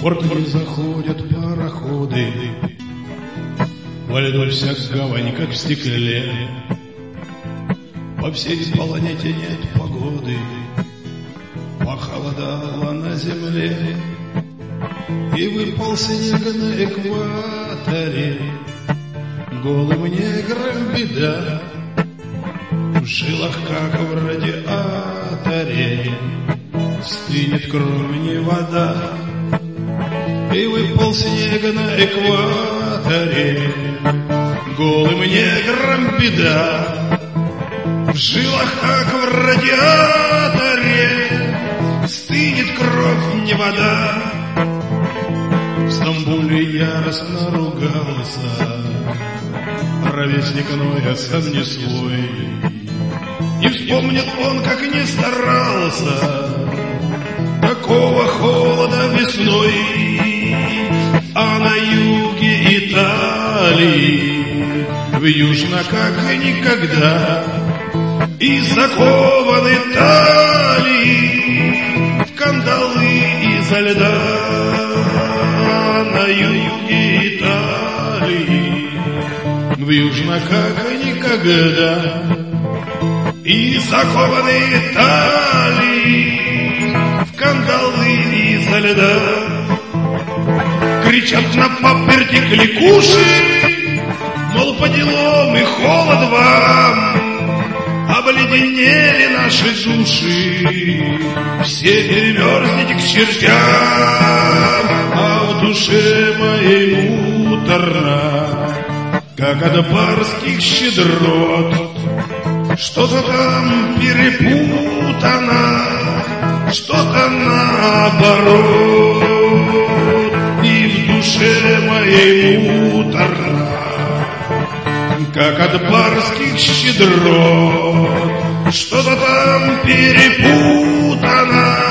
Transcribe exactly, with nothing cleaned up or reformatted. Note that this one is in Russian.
порт не заходят пароходы, во льду вся гавань, как в стекле. По всей планете нет погоды, похолодало на земле, и выпал снег на экваторе. Голым неграм беда, в жилах, как в радиаторе, стынет кровь не вода. И выпал снег на экваторе, голым неграм беда, в жилах, как в радиаторе, стынет кровь не вода. В Стамбуле яростно ругался ровесник Ноя, сам не свой. Не вспомнит он, как не старался, такого холода весной. А на юге Италии, в южно как никогда, и закованы талии в кандалы изо льда. На юге Италии, в южно как никогда, и закованы талии в кандалы изо льда. Кричат на паперти кликуши, мол, по делам и холод вам, обледенели наши души, все перемерзнете к чертям. А в душе моей муторно, как от барских щедрот, что-то там перепутано, что-то наоборот. И в душе моей муторно, как от барских щедрот, что-то там перепутано,